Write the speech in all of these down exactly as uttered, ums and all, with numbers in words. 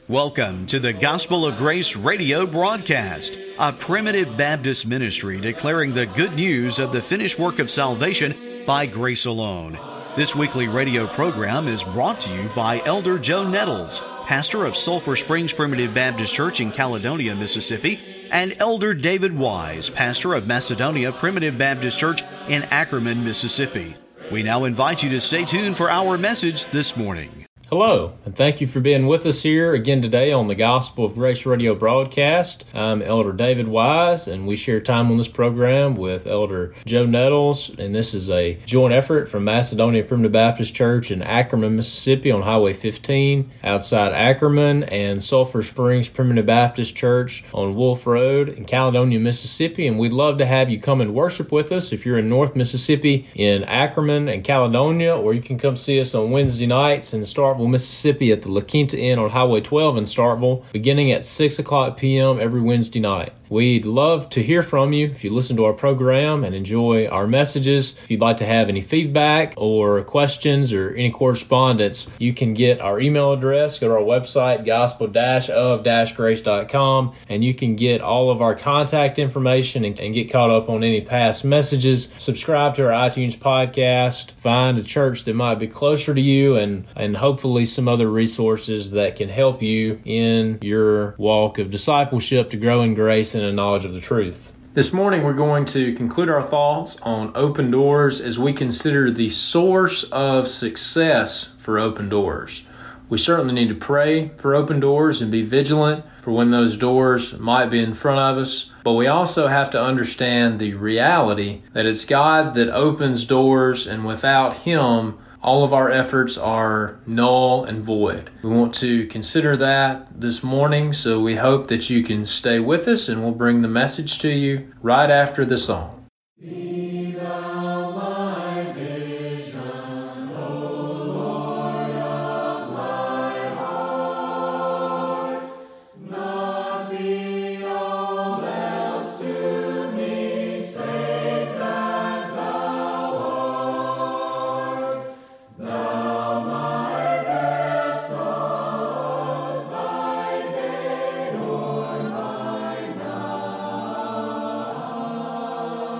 Welcome to the Gospel of Grace radio broadcast, a primitive Baptist ministry declaring the good news of the finished work of salvation by grace alone. This weekly radio program is brought to you by Elder Joe Nettles, pastor of Sulphur Springs Primitive Baptist Church in Caledonia, Mississippi, and Elder David Wise, pastor of Macedonia Primitive Baptist Church in Ackerman, Mississippi. We now invite you to stay tuned for our message this morning. Hello, and thank you for being with us here again today on the Gospel of Grace radio broadcast. I'm Elder David Wise, and we share time on this program with Elder Joe Nettles, and this is a joint effort from Macedonia Primitive Baptist Church in Ackerman, Mississippi on Highway fifteen outside Ackerman, and Sulphur Springs Primitive Baptist Church on Wolf Road in Caledonia, Mississippi, and we'd love to have you come and worship with us if you're in North Mississippi in Ackerman and Caledonia, or you can come see us on Wednesday nights in Starkville, Mississippi at the La Quinta Inn on Highway twelve in Starkville, beginning at six o'clock p.m. every Wednesday night. We'd love to hear from you if you listen to our program and enjoy our messages. If you'd like to have any feedback or questions or any correspondence, you can get our email address, go to our website, gospel of grace dot com, and you can get all of our contact information and, and get caught up on any past messages. Subscribe to our iTunes podcast, find a church that might be closer to you, and, and hopefully some other resources that can help you in your walk of discipleship to grow in grace and a knowledge of the truth. This morning we're going to conclude our thoughts on open doors as we consider the source of success for open doors. We certainly need to pray for open doors and be vigilant for when those doors might be in front of us, but we also have to understand the reality that it's God that opens doors, and without Him, all of our efforts are null and void. We want to consider that this morning, so we hope that you can stay with us, and we'll bring the message to you right after the song. Be thou my vision, O Lord of my heart, not be all else to me, save that thou art. Thou my best thought by day or by night.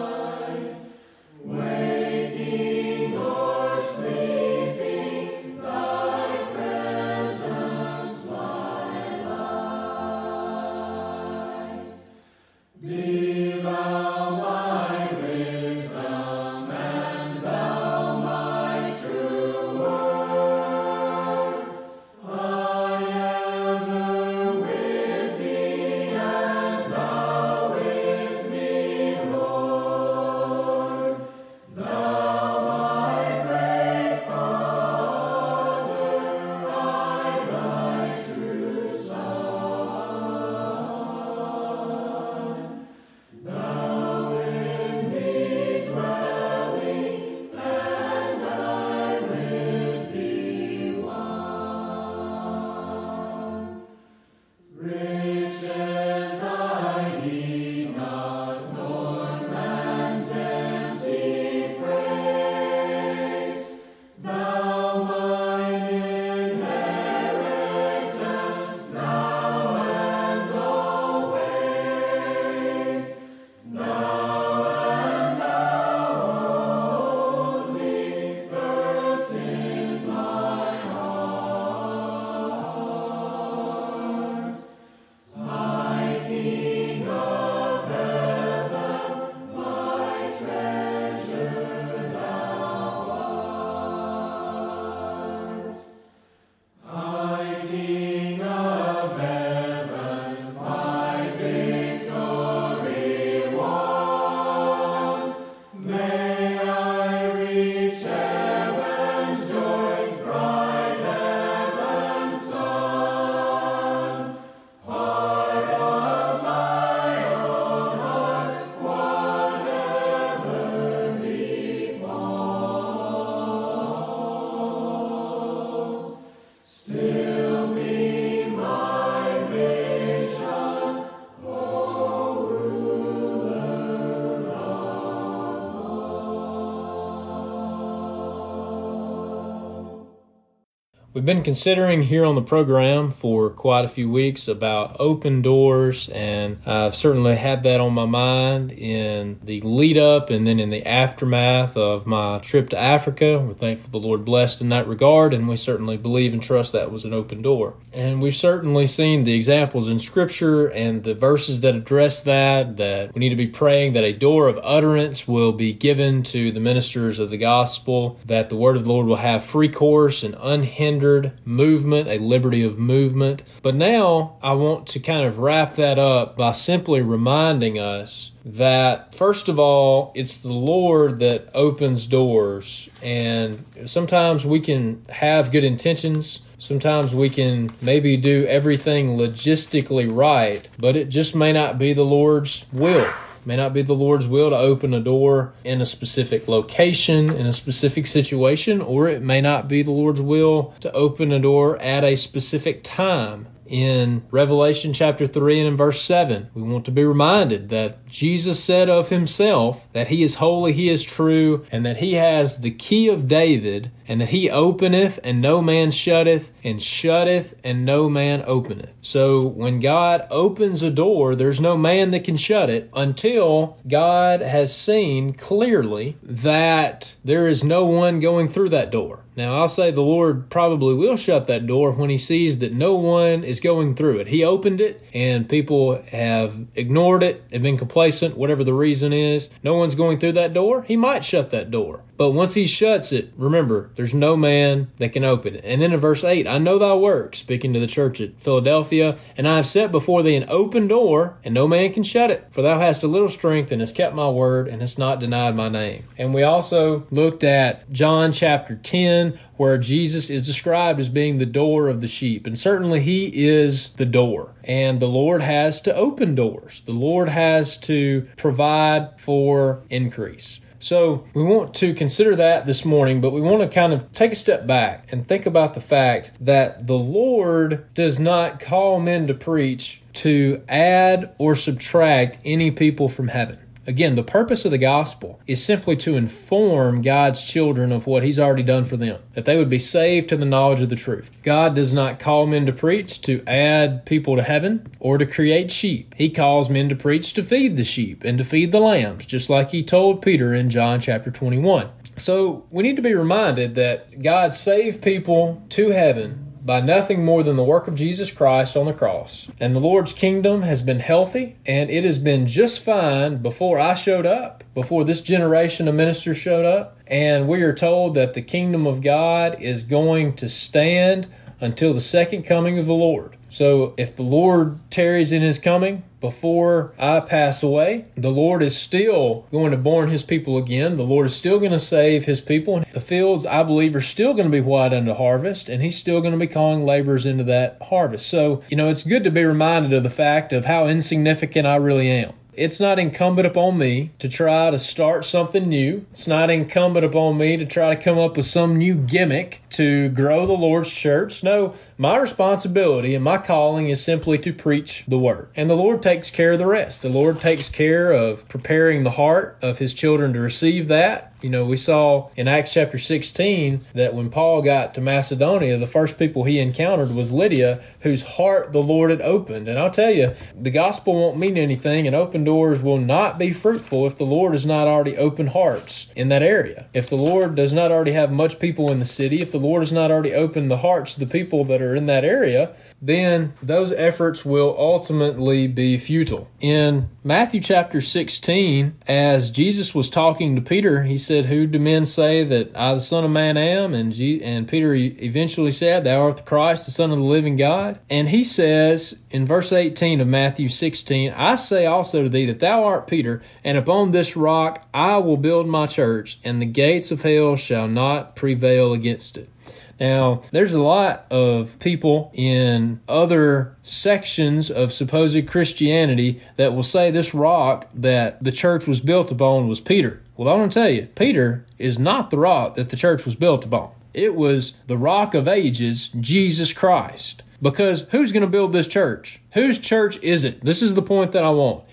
We've been considering here on the program for quite a few weeks about open doors, and I've certainly had that on my mind in the lead up and then in the aftermath of my trip to Africa. We're thankful the Lord blessed in that regard, and we certainly believe and trust that was an open door. And we've certainly seen the examples in Scripture and the verses that address that, that we need to be praying that a door of utterance will be given to the ministers of the gospel, that the word of the Lord will have free course and unhindered movement, a liberty of movement. But now I want to kind of wrap that up by simply reminding us that, first of all, it's the Lord that opens doors. And sometimes we can have good intentions. Sometimes we can maybe do everything logistically right, but it just may not be the Lord's will. May not be the Lord's will to open a door in a specific location, in a specific situation, or it may not be the Lord's will to open a door at a specific time. In Revelation chapter three and in verse seven, we want to be reminded that Jesus said of himself that he is holy, he is true, and that he has the key of David, and that he openeth and no man shutteth, and shutteth and no man openeth. So when God opens a door, there's no man that can shut it until God has seen clearly that there is no one going through that door. Now, I'll say the Lord probably will shut that door when he sees that no one is going through it. He opened it, and people have ignored it, have been complacent, whatever the reason is. No one's going through that door. He might shut that door. But once he shuts it, remember, there's no man that can open it. And then in verse eight, I know thy works, speaking to the church at Philadelphia, and I have set before thee an open door, and no man can shut it. For thou hast a little strength, and hast kept my word, and hast not denied my name. And we also looked at John chapter ten, where Jesus is described as being the door of the sheep. And certainly he is the door. And the Lord has to open doors. The Lord has to provide for increase. So we want to consider that this morning, but we want to kind of take a step back and think about the fact that the Lord does not call men to preach to add or subtract any people from heaven. Again, the purpose of the gospel is simply to inform God's children of what he's already done for them, that they would be saved to the knowledge of the truth. God does not call men to preach to add people to heaven or to create sheep. He calls men to preach to feed the sheep and to feed the lambs, just like he told Peter in John chapter twenty-one. So we need to be reminded that God saved people to heaven by nothing more than the work of Jesus Christ on the cross. And the Lord's kingdom has been healthy, and it has been just fine before I showed up, before this generation of ministers showed up. And we are told that the kingdom of God is going to stand until the second coming of the Lord. So if the Lord tarries in his coming before I pass away, the Lord is still going to born his people again. The Lord is still going to save his people. The fields, I believe, are still going to be white unto harvest, and he's still going to be calling laborers into that harvest. So, you know, it's good to be reminded of the fact of how insignificant I really am. It's not incumbent upon me to try to start something new. It's not incumbent upon me to try to come up with some new gimmick to grow the Lord's church. No, my responsibility and my calling is simply to preach the word. And the Lord takes care of the rest. The Lord takes care of preparing the heart of his children to receive that. You know, we saw in Acts chapter sixteen that when Paul got to Macedonia, the first people he encountered was Lydia, whose heart the Lord had opened. And I'll tell you, the gospel won't mean anything, and open doors will not be fruitful if the Lord has not already opened hearts in that area. If the Lord does not already have much people in the city, if the Lord has not already opened the hearts of the people that are in that area, then those efforts will ultimately be futile. In Matthew chapter sixteen, as Jesus was talking to Peter, he said, "Who do men say that I, the Son of Man, am?" And, G- and Peter eventually said, "Thou art the Christ, the Son of the living God." And he says in verse eighteen of Matthew sixteen, "I say also to thee that thou art Peter, and upon this rock I will build my church, and the gates of hell shall not prevail against it." Now, there's a lot of people in other sections of supposed Christianity that will say this rock that the church was built upon was Peter. Well, I want to tell you, Peter is not the rock that the church was built upon. It was the rock of ages, Jesus Christ. Because who's going to build this church? Whose church is it? This is the point that I want.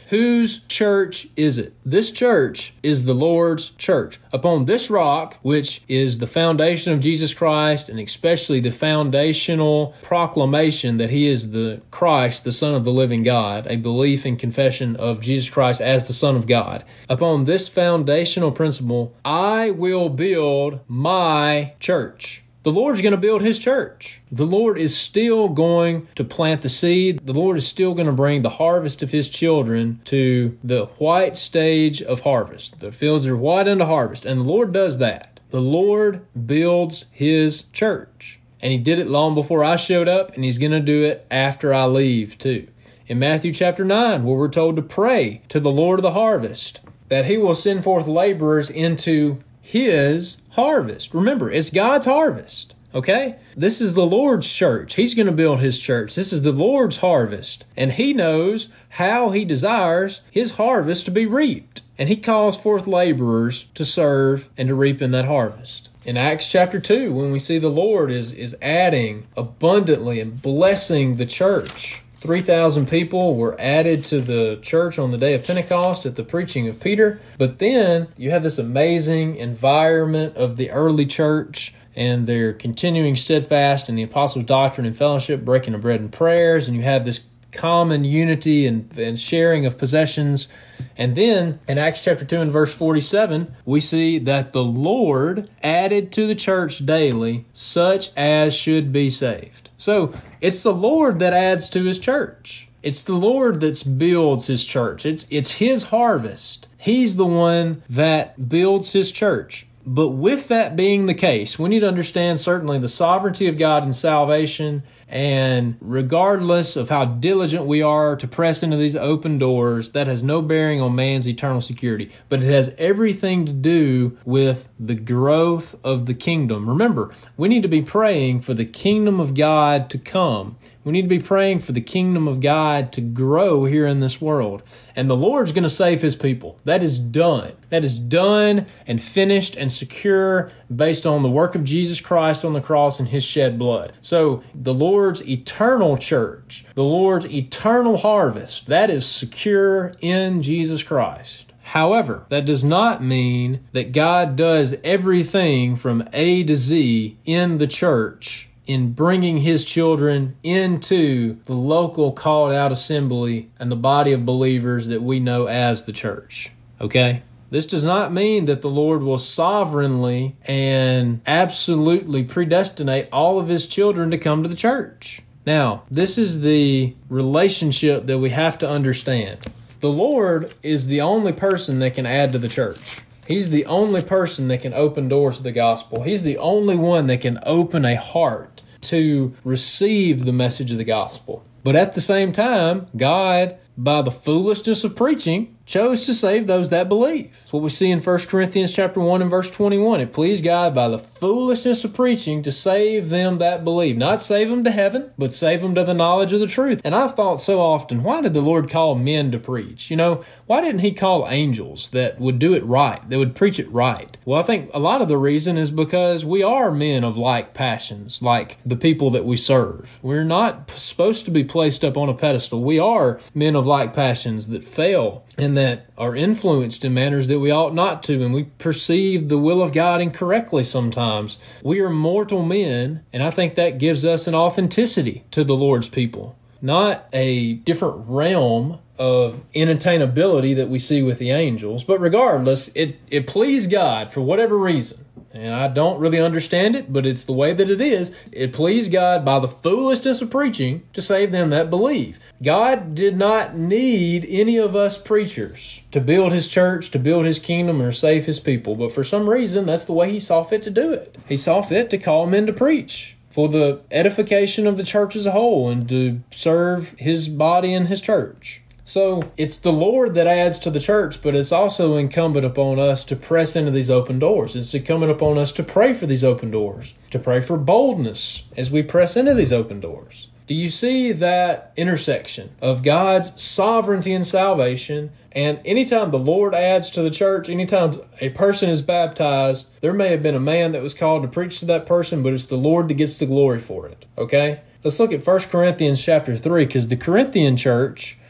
Whose church is it? This church is the Lord's church. Upon this rock, which is the foundation of Jesus Christ, and especially the foundational proclamation that he is the Christ, the Son of the living God, a belief and confession of Jesus Christ as the Son of God. Upon this foundational principle, I will build my church. The Lord's going to build his church. The Lord is still going to plant the seed. The Lord is still going to bring the harvest of his children to the white stage of harvest. The fields are white unto harvest, and the Lord does that. The Lord builds his church, and he did it long before I showed up, and he's going to do it after I leave too. In Matthew chapter nine, where we're told to pray to the Lord of the harvest, that he will send forth laborers into his harvest. Remember, it's God's harvest, okay? This is the Lord's church. He's going to build his church. This is the Lord's harvest, and he knows how he desires his harvest to be reaped, and he calls forth laborers to serve and to reap in that harvest. In Acts chapter two, when we see the Lord is, is adding abundantly and blessing the church, three thousand people were added to the church on the day of Pentecost at the preaching of Peter. But then you have this amazing environment of the early church, and they're continuing steadfast in the apostles' doctrine and fellowship, breaking of bread and prayers, and you have this common unity and, and sharing of possessions. And then in Acts chapter two and verse forty-seven, we see that the Lord added to the church daily such as should be saved. So it's the Lord that adds to his church. It's the Lord that builds his church. It's, it's his harvest. He's the one that builds his church. But with that being the case, we need to understand certainly the sovereignty of God in salvation, and regardless of how diligent we are to press into these open doors, that has no bearing on man's eternal security. But it has everything to do with the growth of the kingdom. Remember, we need to be praying for the kingdom of God to come. We need to be praying for the kingdom of God to grow here in this world. And the Lord's going to save his people. That is done. That is done and finished and secure based on the work of Jesus Christ on the cross and his shed blood. So the Lord's eternal church, the Lord's eternal harvest, that is secure in Jesus Christ. However, that does not mean that God does everything from A to Z in the church in bringing his children into the local called out assembly and the body of believers that we know as the church. Okay? This does not mean that the Lord will sovereignly and absolutely predestinate all of his children to come to the church. Now, this is the relationship that we have to understand. The Lord is the only person that can add to the church. He's the only person that can open doors to the gospel. He's the only one that can open a heart to receive the message of the gospel. But at the same time, God, by the foolishness of preaching, chose to save those that believe. That's what we see in First Corinthians chapter one and verse twenty-one. It pleased God by the foolishness of preaching to save them that believe. Not save them to heaven, but save them to the knowledge of the truth. And I've thought so often, why did the Lord call men to preach? You know, why didn't he call angels that would do it right, that would preach it right? Well, I think a lot of the reason is because we are men of like passions, like the people that we serve. We're not supposed to be placed up on a pedestal. We are men of like passions that fail and that are influenced in manners that we ought not to, and we perceive the will of God incorrectly sometimes. We are mortal men, and I think that gives us an authenticity to the Lord's people, not a different realm of inattainability that we see with the angels. But regardless, it, it pleased God for whatever reason. And I don't really understand it, but it's the way that it is. It pleased God by the foolishness of preaching to save them that believe. God did not need any of us preachers to build his church, to build his kingdom, or save his people. But for some reason, that's the way he saw fit to do it. He saw fit to call men to preach for the edification of the church as a whole and to serve his body and his church. So it's the Lord that adds to the church, but it's also incumbent upon us to press into these open doors. It's incumbent upon us to pray for these open doors, to pray for boldness as we press into these open doors. Do you see that intersection of God's sovereignty and salvation? And anytime the Lord adds to the church, anytime a person is baptized, there may have been a man that was called to preach to that person, but it's the Lord that gets the glory for it. Okay? Let's look at First Corinthians chapter three, because the Corinthian church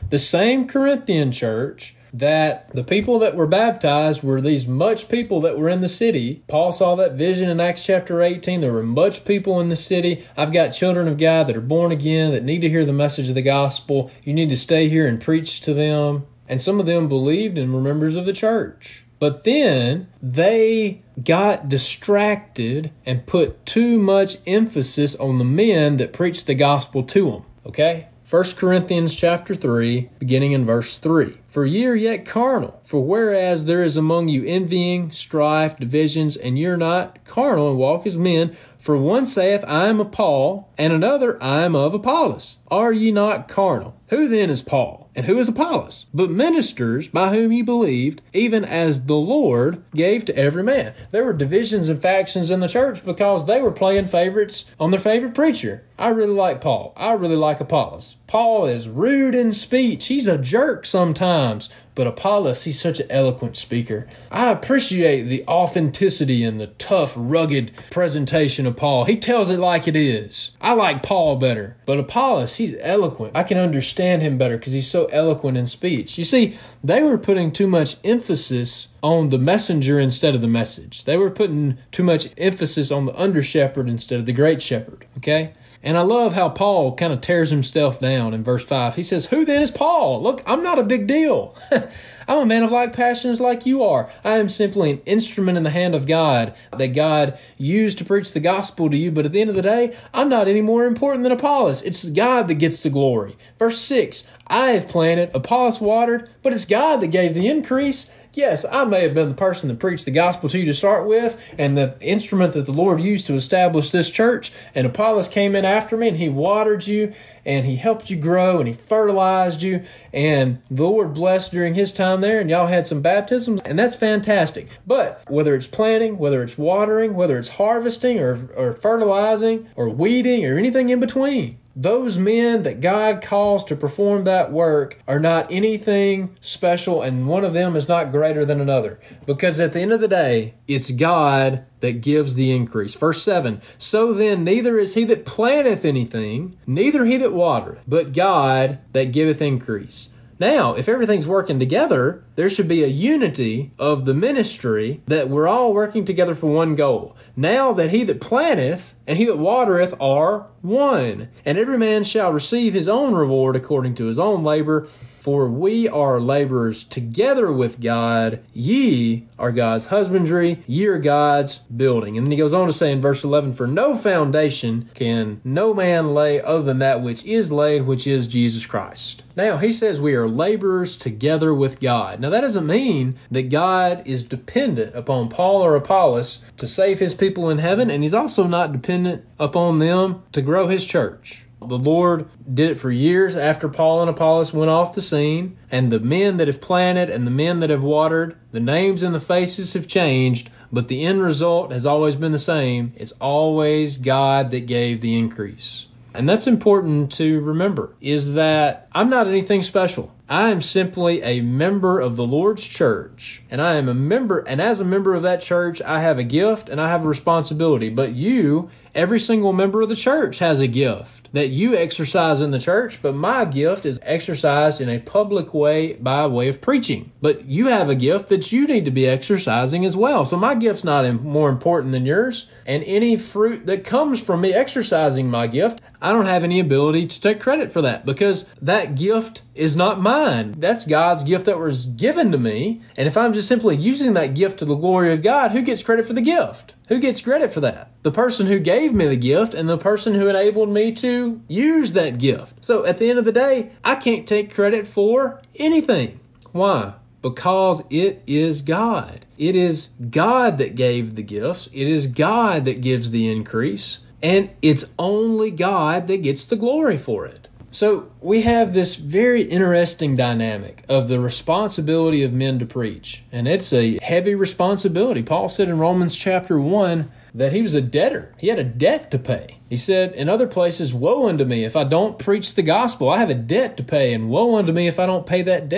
The same Corinthian church that the people that were baptized were these much people that were in the city. Paul saw that vision in Acts chapter eighteen. There were much people in the city. I've got children of God that are born again, that need to hear the message of the gospel. You need to stay here and preach to them. And some of them believed and were members of the church. But then they got distracted and put too much emphasis on the men that preached the gospel to them. Okay? First Corinthians chapter three, beginning in verse three. For ye are yet carnal, for whereas there is among you envying, strife, divisions, and ye are not carnal and walk as men, for one saith, I am of Paul, and another, I am of Apollos. Are ye not carnal? Who then is Paul? And who is Apollos? But ministers by whom ye believed, even as the Lord gave to every man. There were divisions and factions in the church because they were playing favorites on their favorite preacher. I really like Paul. I really like Apollos. Paul is rude in speech. He's a jerk sometimes. But Apollos, he's such an eloquent speaker. I appreciate the authenticity and the tough, rugged presentation of Paul. He tells it like it is. I like Paul better. But Apollos, he's eloquent. I can understand him better because he's so eloquent in speech. You see, they were putting too much emphasis on the messenger instead of the message. They were putting too much emphasis on the under shepherd instead of the great shepherd. Okay? And I love how Paul kind of tears himself down in verse five. He says, who then is Paul? Look, I'm not a big deal. I'm a man of like passions like you are. I am simply an instrument in the hand of God that God used to preach the gospel to you. But at the end of the day, I'm not any more important than Apollos. It's God that gets the glory. Verse six, I have planted, Apollos watered, but it's God that gave the increase. Yes, I may have been the person that preached the gospel to you to start with and the instrument that the Lord used to establish this church. And Apollos came in after me and he watered you and he helped you grow and he fertilized you. And the Lord blessed during his time there and y'all had some baptisms and that's fantastic. But whether it's planting, whether it's watering, whether it's harvesting or, or fertilizing or weeding or anything in between, those men that God calls to perform that work are not anything special, and one of them is not greater than another. Because at the end of the day, it's God that gives the increase. Verse seven, so then neither is he that planteth anything, neither he that watereth, but God that giveth increase. Now, if everything's working together, there should be a unity of the ministry that we're all working together for one goal. Now that he that planteth and he that watereth are one, and every man shall receive his own reward according to his own labor. For we are laborers together with God. Ye are God's husbandry, ye are God's building. And then he goes on to say in verse eleven, for no foundation can no man lay other than that which is laid, which is Jesus Christ. Now, he says we are laborers together with God. Now, that doesn't mean that God is dependent upon Paul or Apollos to save his people in heaven, and he's also not dependent upon them to grow his church. The Lord did it for years after Paul and Apollos went off the scene, and the men that have planted and the men that have watered, the names and the faces have changed, but the end result has always been the same. It's always God that gave the increase. And that's important to remember, is that I'm not anything special. I am simply a member of the Lord's church, and I am a member, and as a member of that church, I have a gift and I have a responsibility. But you, every single member of the church has a gift that you exercise in the church, but my gift is exercised in a public way by way of preaching. But you have a gift that you need to be exercising as well. So my gift's not more important than yours, and any fruit that comes from me exercising my gift, I don't have any ability to take credit for that because that gift is not mine. That's God's gift that was given to me. And if I'm just simply using that gift to the glory of God, who gets credit for the gift? Who gets credit for that? The person who gave me the gift and the person who enabled me to use that gift. So at the end of the day, I can't take credit for anything. Why? Because it is God. It is God that gave the gifts. It is God that gives the increase. And it's only God that gets the glory for it. So we have this very interesting dynamic of the responsibility of men to preach. And it's a heavy responsibility. Paul said in Romans chapter one that he was a debtor. He had a debt to pay. He said in other places, woe unto me if I don't preach the gospel. I have a debt to pay, and woe unto me if I don't pay that debt.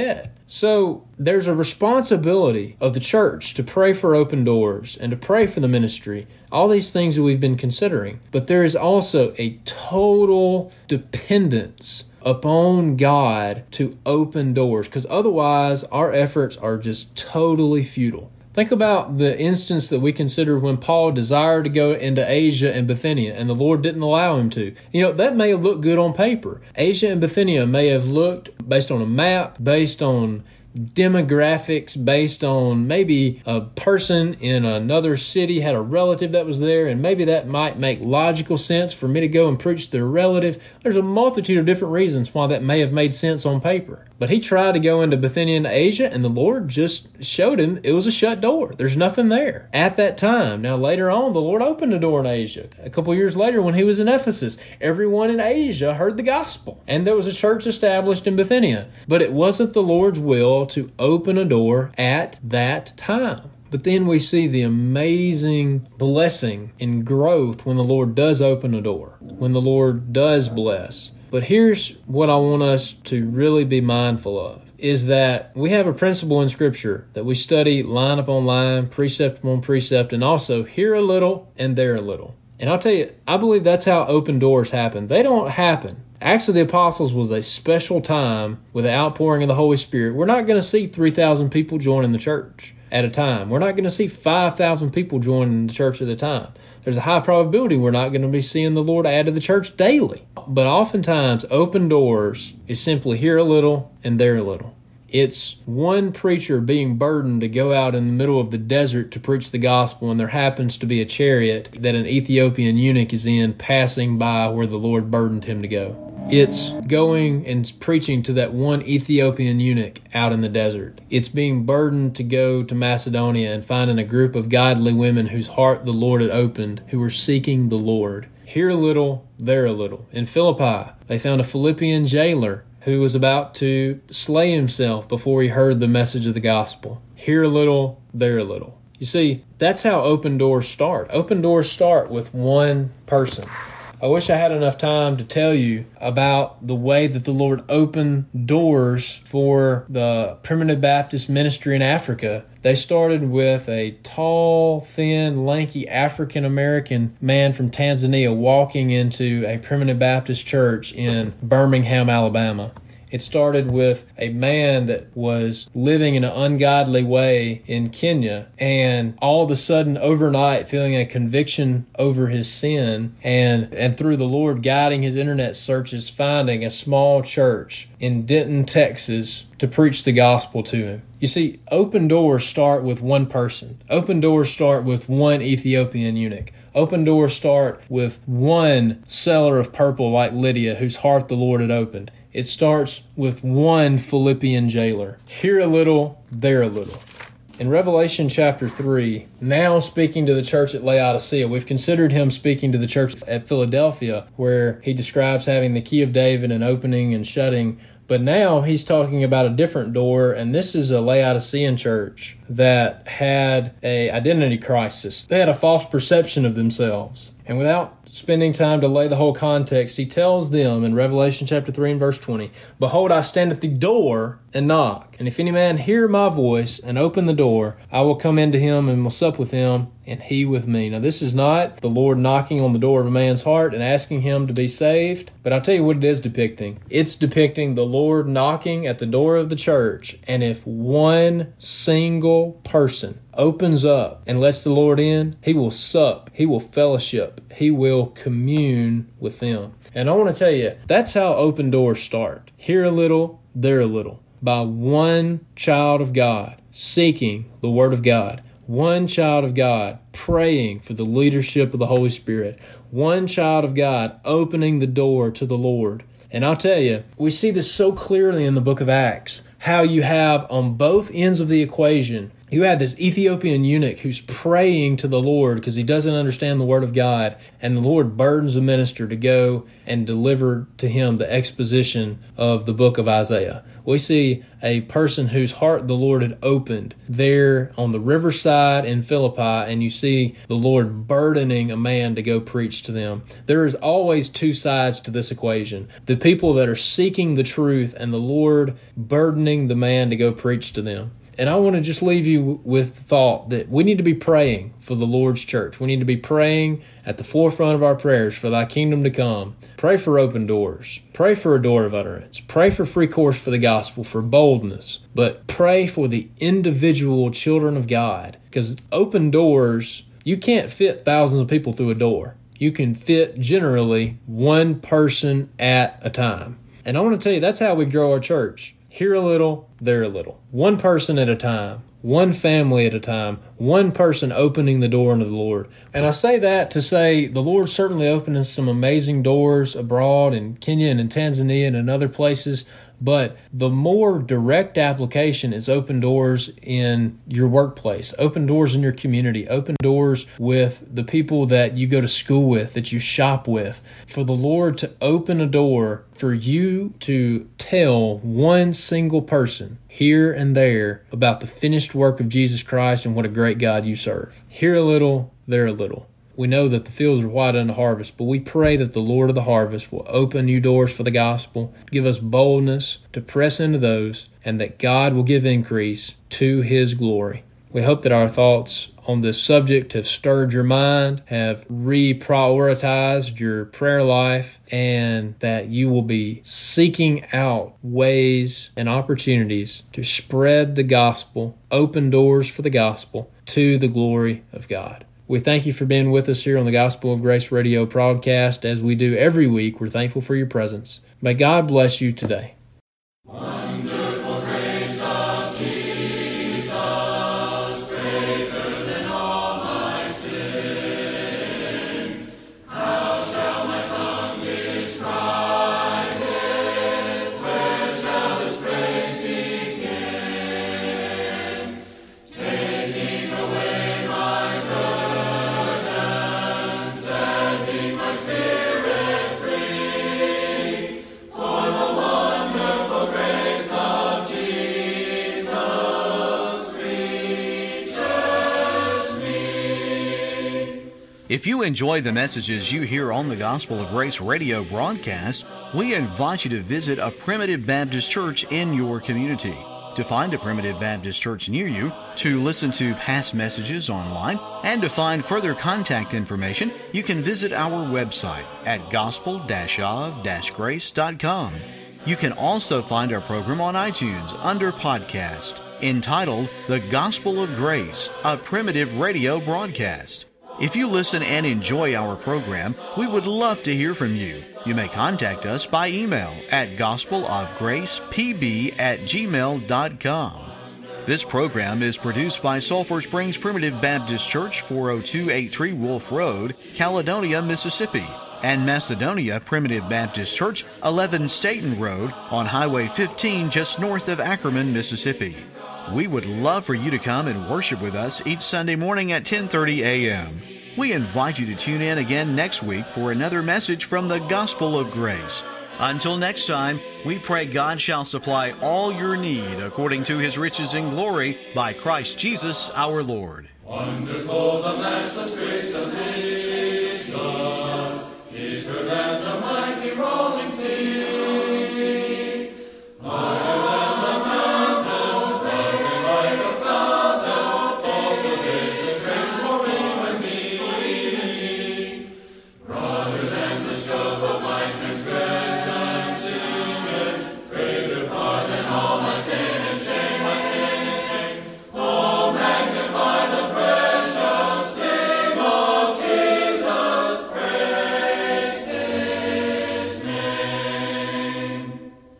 So there's a responsibility of the church to pray for open doors and to pray for the ministry, all these things that we've been considering. But there is also a total dependence upon God to open doors, because otherwise our efforts are just totally futile. Think about the instance that we considered when Paul desired to go into Asia and Bithynia, and the Lord didn't allow him to. You know, that may have looked good on paper. Asia and Bithynia may have looked, based on a map, based on demographics, based on maybe a person in another city had a relative that was there, and maybe that might make logical sense for me to go and preach to their relative. There's a multitude of different reasons why that may have made sense on paper. But he tried to go into Bithynia and Asia, and the Lord just showed him it was a shut door. There's nothing there at that time. Now, later on, the Lord opened a door in Asia. A couple years later, when he was in Ephesus, everyone in Asia heard the gospel, and there was a church established in Bithynia. But it wasn't the Lord's will to open a door at that time. But then we see the amazing blessing and growth when the Lord does open a door, when the Lord does bless. But here's what I want us to really be mindful of, is that we have a principle in Scripture that we study line upon line, precept upon precept, and also here a little and there a little. And I'll tell you, I believe that's how open doors happen. They don't happen. Acts of the Apostles was a special time with the outpouring of the Holy Spirit. We're not going to see three thousand people joining the church at a time. We're not going to see five thousand people joining the church at a time. There's a high probability we're not going to be seeing the Lord add to the church daily. But oftentimes, open doors is simply here a little and there a little. It's one preacher being burdened to go out in the middle of the desert to preach the gospel, and there happens to be a chariot that an Ethiopian eunuch is in passing by where the Lord burdened him to go. It's going and preaching to that one Ethiopian eunuch out in the desert. It's being burdened to go to Macedonia and finding a group of godly women whose heart the Lord had opened, who were seeking the Lord. Here a little, there a little. In Philippi, they found a Philippian jailer who was about to slay himself before he heard the message of the gospel. Here a little, there a little. You see, that's how open doors start. Open doors start with one person. I wish I had enough time to tell you about the way that the Lord opened doors for the Primitive Baptist ministry in Africa. They started with a tall, thin, lanky African-American man from Tanzania walking into a Primitive Baptist church in Birmingham, Alabama. It started with a man that was living in an ungodly way in Kenya, and all of a sudden overnight feeling a conviction over his sin, and, and through the Lord guiding his internet searches, finding a small church in Denton, Texas to preach the gospel to him. You see, open doors start with one person. Open doors start with one Ethiopian eunuch. Open doors start with one seller of purple like Lydia, whose heart the Lord had opened. It starts with one Philippian jailer. Here a little, there a little. In Revelation chapter three, now speaking to the church at Laodicea, we've considered him speaking to the church at Philadelphia, where he describes having the key of David and opening and shutting. But now he's talking about a different door, and this is a Laodicean church that had an identity crisis. They had a false perception of themselves. And without spending time to lay the whole context, he tells them in Revelation chapter three and verse twenty, "Behold, I stand at the door and knock. And if any man hear my voice and open the door, I will come into him and will sup with him, and he with me." Now, this is not the Lord knocking on the door of a man's heart and asking him to be saved, but I'll tell you what it is depicting. It's depicting the Lord knocking at the door of the church, and if one single person opens up and lets the Lord in, he will sup, he will fellowship, he will commune with them. And I want to tell you, that's how open doors start. Here a little, there a little. By one child of God seeking the Word of God. One child of God praying for the leadership of the Holy Spirit. One child of God opening the door to the Lord. And I'll tell you, we see this so clearly in the book of Acts, how you have on both ends of the equation You had this Ethiopian eunuch who's praying to the Lord because he doesn't understand the Word of God, and the Lord burdens the minister to go and deliver to him the exposition of the book of Isaiah. We see a person whose heart the Lord had opened there on the riverside in Philippi, and you see the Lord burdening a man to go preach to them. There is always two sides to this equation. The people that are seeking the truth and the Lord burdening the man to go preach to them. And I want to just leave you with the thought that we need to be praying for the Lord's church. We need to be praying at the forefront of our prayers for thy kingdom to come. Pray for open doors. Pray for a door of utterance. Pray for free course for the gospel, for boldness. But pray for the individual children of God. Because open doors, you can't fit thousands of people through a door. You can fit generally one person at a time. And I want to tell you, that's how we grow our church. Here a little, there a little. One person at a time. One family at a time. One person opening the door into the Lord. And I say that to say the Lord certainly opened some amazing doors abroad in Kenya and in Tanzania and in other places. But the more direct application is open doors in your workplace, open doors in your community, open doors with the people that you go to school with, that you shop with. For the Lord to open a door for you to tell one single person here and there about the finished work of Jesus Christ and what a great God you serve. Here a little, there a little. We know that the fields are white unto harvest, but we pray that the Lord of the harvest will open new doors for the gospel, give us boldness to press into those, and that God will give increase to His glory. We hope that our thoughts on this subject have stirred your mind, have reprioritized your prayer life, and that you will be seeking out ways and opportunities to spread the gospel, open doors for the gospel, to the glory of God. We thank you for being with us here on the Gospel of Grace Radio broadcast. As we do every week, we're thankful for your presence. May God bless you today. Wonderful grace of Jesus, greater than all my sin. How shall my tongue describe it? Where shall its praise begin? Taking away my burden, setting my spirit free, for the wonderful grace of Jesus reaches me. If you enjoy the messages you hear on the Gospel of Grace radio broadcast, we invite you to visit a Primitive Baptist church in your community. To find a Primitive Baptist church near you, to listen to past messages online, and to find further contact information, you can visit our website at gospel dash of dash grace dot com. You can also find our program on iTunes under podcast, entitled The Gospel of Grace, a Primitive Radio Broadcast. If you listen and enjoy our program, we would love to hear from you. You may contact us by email at gospelofgracepb at gmail dot com. This program is produced by Sulphur Springs Primitive Baptist Church, four oh two eighty-three Wolf Road, Caledonia, Mississippi, and Macedonia Primitive Baptist Church, eleven Staten Road, on Highway fifteen, just north of Ackerman, Mississippi. We would love for you to come and worship with us each Sunday morning at ten thirty a.m. We invite you to tune in again next week for another message from the Gospel of Grace. Until next time, we pray God shall supply all your need according to His riches in glory by Christ Jesus our Lord. Wonderful the matchless